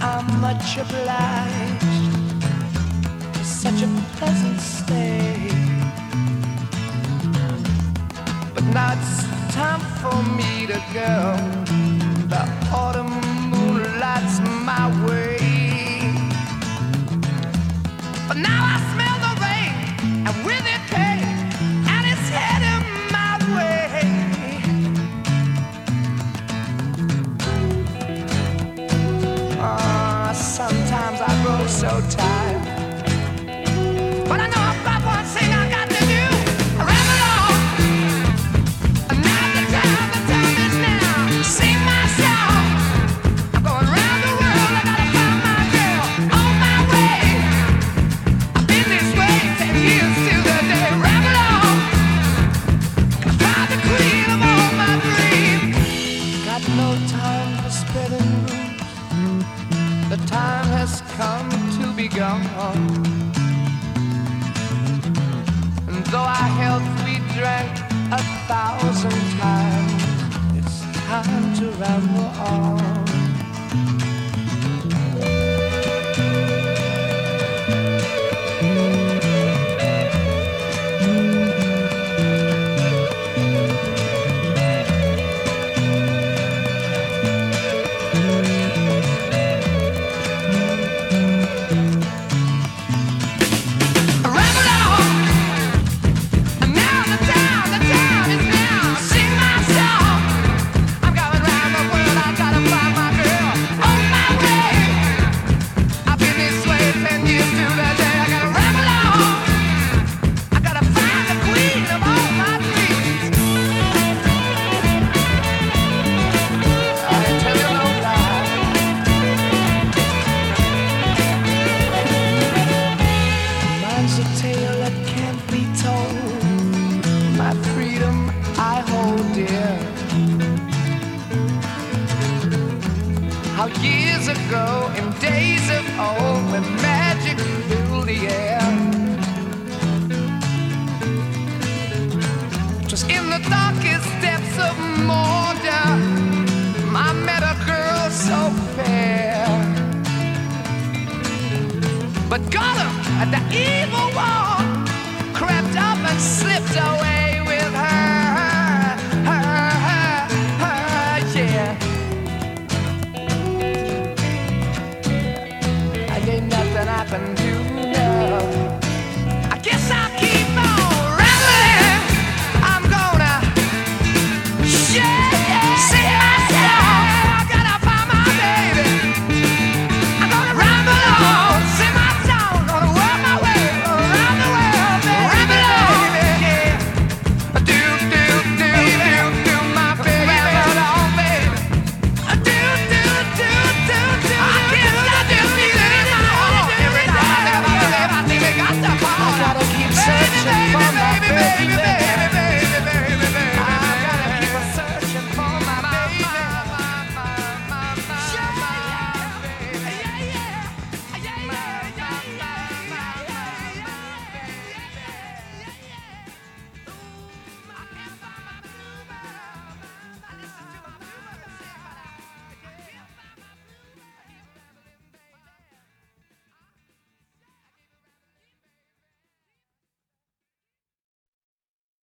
I'm much obliged for such a pleasant stay. But now it's time for me to go. The autumn moonlight's my way. But now I smell the rain, and with it pain, and it's heading my way. Sometimes I grow so tired, but I know I've got one thing I got to do. I ramble on, and now the time is now. Sing my song, I'm going round the world. I gotta find my girl on my way. I've been this way 10 years to the day. Ramble on, I find the queen of all my dreams. Got no time for spreading rumors. The time has come to be gone. And though our health we drank 1,000 times, it's time to ramble on. How years ago, in days of old, when magic filled the air, just in the darkest depths of Mordor, I met a girl so fair. But Gollum, the evil one, crept up and slipped away with her, yeah. Ain't nothing I can do.